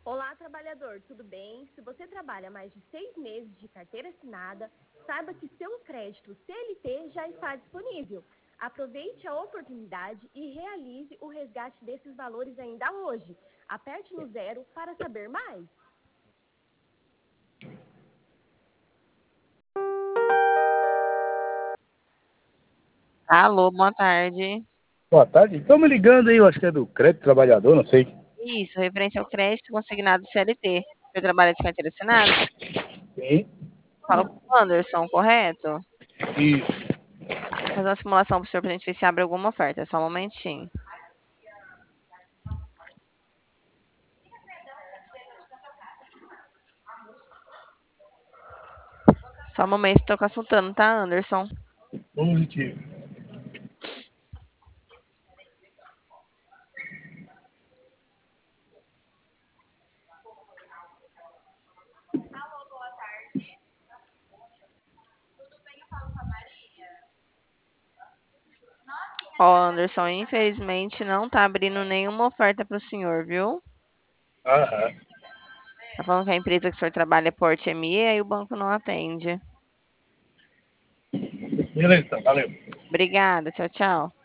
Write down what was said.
Olá, trabalhador, tudo bem? Se você trabalha mais de 6 meses de carteira assinada, saiba que seu crédito CLT já está disponível. Aproveite a oportunidade e realize o resgate desses valores ainda hoje. Aperte no 0 para saber mais. Alô, boa tarde. Boa tarde. Estão me ligando aí, eu acho que é do Crédito Trabalhador, não sei. Isso, referente ao crédito consignado CLT. Você trabalha de carteira assinada? Sim. Fala com o Anderson, correto? Isso. Vou fazer uma simulação para o senhor para a gente ver se abre alguma oferta. Só um momentinho. Só um momento, estou consultando, tá, Anderson? Positivo. Ó, Anderson, infelizmente não tá abrindo nenhuma oferta para o senhor, viu? Aham. Tá falando que a empresa que o senhor trabalha é Porte ME, aí o banco não atende. Beleza, então, valeu. Obrigada, tchau, tchau.